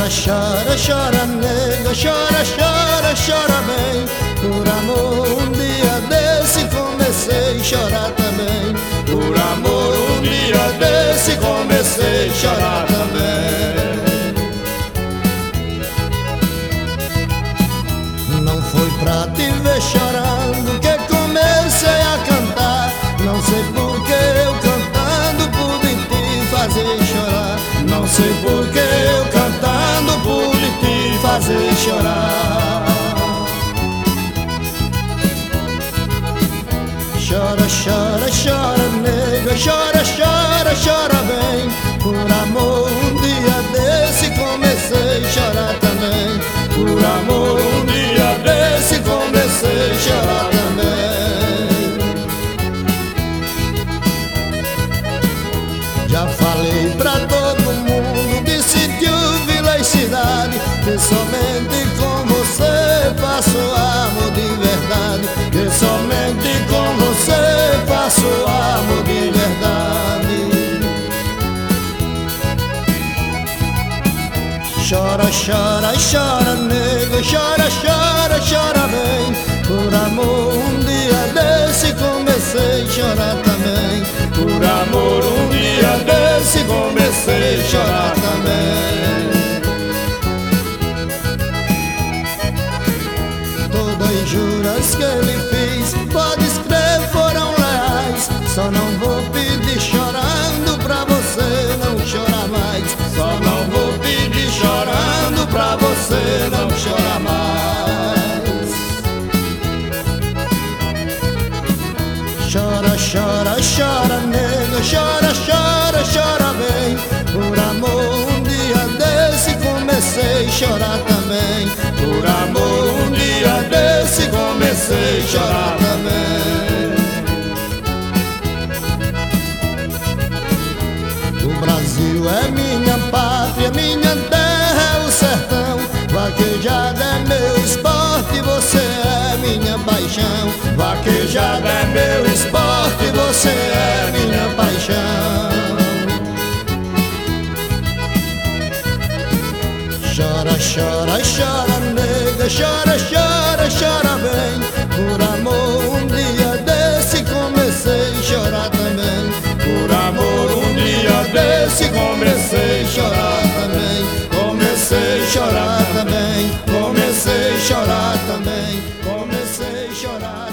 Chora, chora, chora, nega, chora, chora, chora bem. Por amor um dia desse comecei a chorar também. Por amor um dia desse comecei a chorar também. Não foi pra te ver chorando que comecei a cantar. Não sei por que eu cantando pude te fazer chorar. Não sei por que eu cantando pude te fazer chorar. Chora, chora, chora, nega, chora, chora, chora bem. Por amor um dia desse comecei a chorar também. Por amor um dia desse comecei a chorar também. Já falei pra todo mundo, decidiu vila e cidade, que somente com você faço amor de verdade. Que somente com você faço amor de verdade. Chora, chora, chora, nega, chora, chora, chora bem. Por amor um dia desse comecei a chorar também. Por amor um dia desse comecei a chorar também. Todas as juras que ele fez, pode crer, foram reais. Só não vou pedir chorando pra você não chorar mais. Só não vou pedir chorando pra você não chorar mais. Chora, chora, chora, nega, chora, chora, chora bem. Por amor um dia desse comecei a chorar também. Por amor um dia desse comecei a chorar também. O Brasil é minha pátria, minha terra é o sertão. Vaquejada é meu esporte, você é minha paixão. Vaquejada é meu esporte, você é minha paixão. Chora, chora, chora, nega, chora, chora, chora bem. Por amor um dia desse comecei a chorar também. Por amor um dia desse comecei a chorar também. Comecei a chorar também, comecei a chorar também, comecei a chorar.